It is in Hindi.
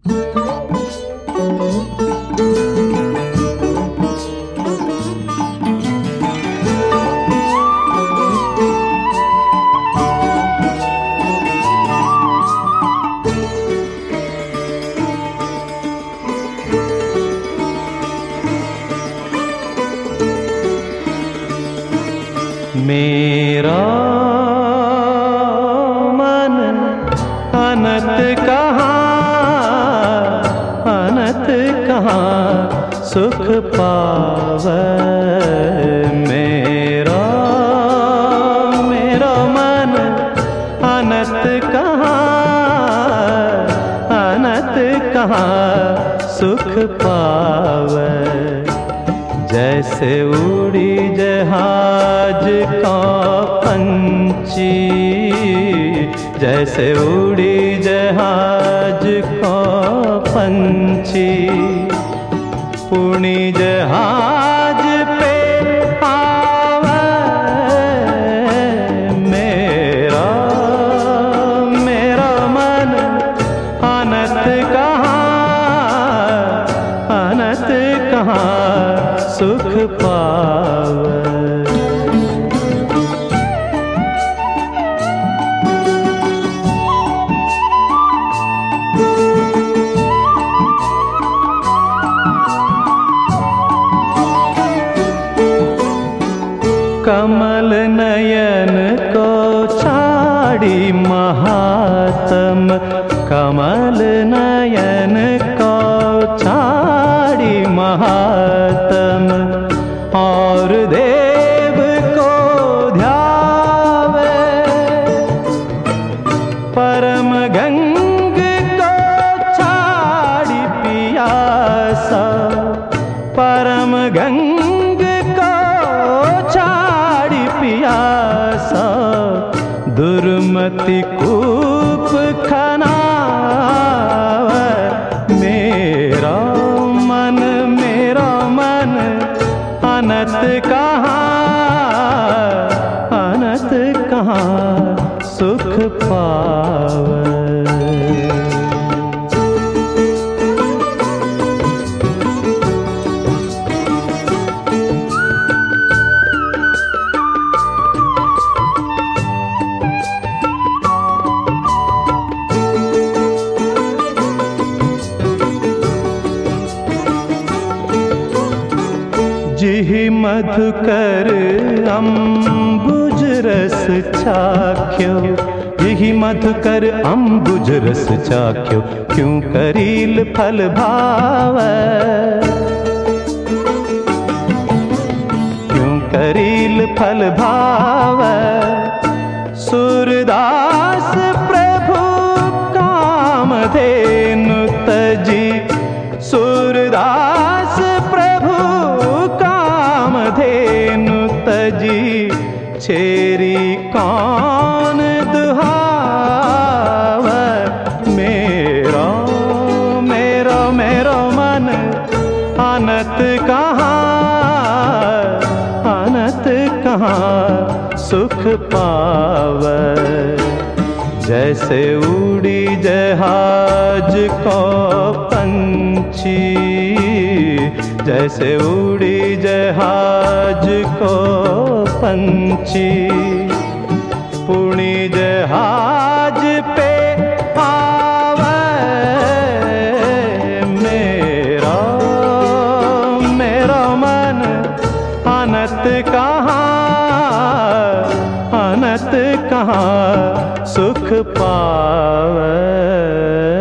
मेरा मन अनंत कहाँ सुख पावे। मेरा मन अनंत कहाँ सुख पावे। जैसे उड़ी जहाज का पंछी, जैसे उड़ी जहाज का पंछी, पुणी जहाज पे आवे। मेरा मन अनंत कहाँ सुख पावे। कमल नयन को छाड़ी महात्म, कमल नयन को छाड़ी महात्म, और देव को ध्यावे। परम गंग को छाड़ी पियासा, परम गंग पियासा, दुर्मति कूप खनावे। मेरा मन अनंत कहाँ सुख पावे। जिहि मधुकर अम्बुज रस चाख्यो, जिहि मधुकर अम्बुज रस चाख्यो, क्यों करील फल भावै। क्यों करील फल भावै। सूरदास प्रभु कामधेनु तजी, सूरदास प्रभु कामधेनु तजी, छेरी कौन दुहावे। मेरा मन अनंत कहाँ सुख पावे। जैसे उड़ी जहाज को पंछी, जैसे उड़ी जहाज को पंछी, पुणी जहाज पे आवे। मेरा मन अनंत कहाँ सुख पावे।